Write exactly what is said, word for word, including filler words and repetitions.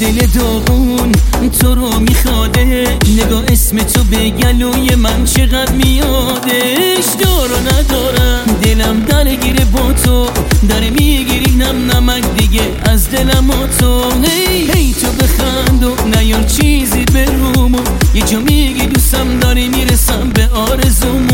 دل داغون تو رو میخواده، نگاه اسم تو به گلوی من چقدر میادش. دارو ندارم دلم درگیره با تو، داره میگیری نم نمک دیگه از دلم و تو. هی هی تو بخند و نیار چیزی به رومو، یه جا میگی دوستم داری میرسم به آرزومو.